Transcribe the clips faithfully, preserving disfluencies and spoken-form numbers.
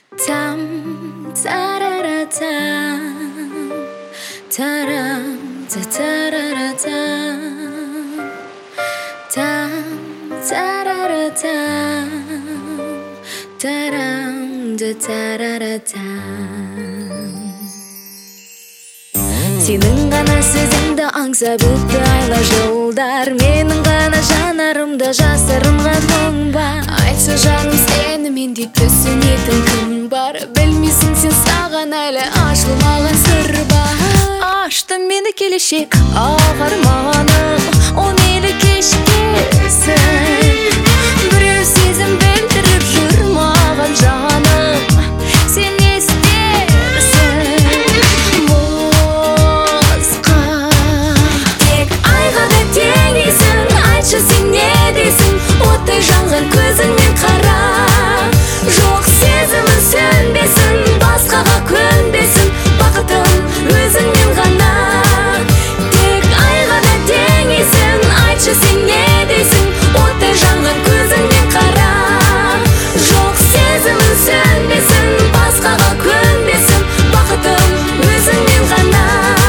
Tam tararatam, taram tararatam, tam tararatam, taram tararatam. Senin gana сөзіңді аңсап өтті айлар жылдар, менің ғана жанарымда жасырынған мұң бар. Айтшы жаным, сені мендей түсінетін кім бар? Білмейсің сен, саған әлі ашылмаған сыр бар. Ашты мені келешек ақ арманым, о мейлі кешкесін. Біреу сезім білдіріп жүр маған жаным, сен не істерсің? Босқа тек айға да теңейсің, айтшы сен не дейсің? Оттай жанған көзіңмен қара, жоқ сезімін сөнбесін, басқаға көнбесін, бақытым өзіңмен ғана. Тек айға да теңейсің, айтшы сен не дейсің? Оттай жанған көзіңмен қара, жоқ сезімін сөнбесін, басқаға көнбесін, бақытым өзіңмен ғана.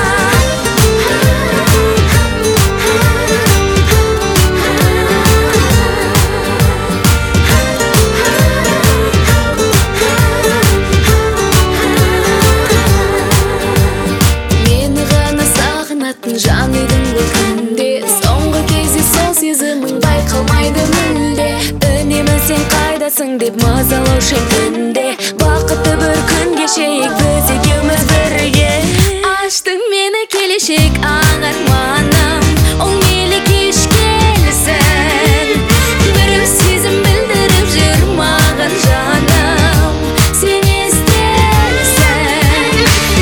Жан едің бұл күнде, соңғы кезде сол сезімің байқалмайды мүлде. Үнемі сен қайдасың деп мазалаушы түнде, бақытты бір күн кешейік біз екеуміз бірге. Ашты мені келешек ақ арманым, ол мейлі кеш келсін. Біреу сезім білдіріп жүр маған жаным, сен не істерсің?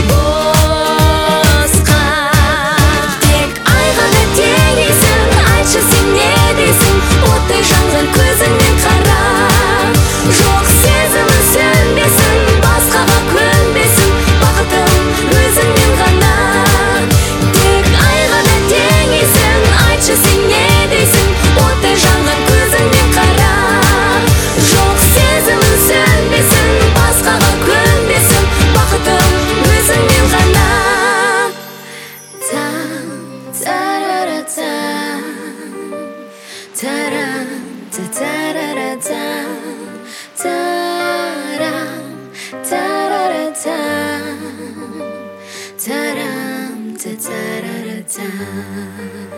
Босқа тек айға да теңейсің, айтшы сен не дейсің? Оттай жанған көзіңмен қара, жоқ сезімін сөнбесін, басқаға көнбесін, бақытым өзіңмен ғана. Тек айға да теңейсің, айтшы сен не дейсің? Оттай жанған көзіңмен қара, жоқ сезімін сөнбесін, басқаға көнбесін, бақытым өзіңмен ғана. Там тараратам, тарам тараратам, тарам тараратам, тарам тараратам.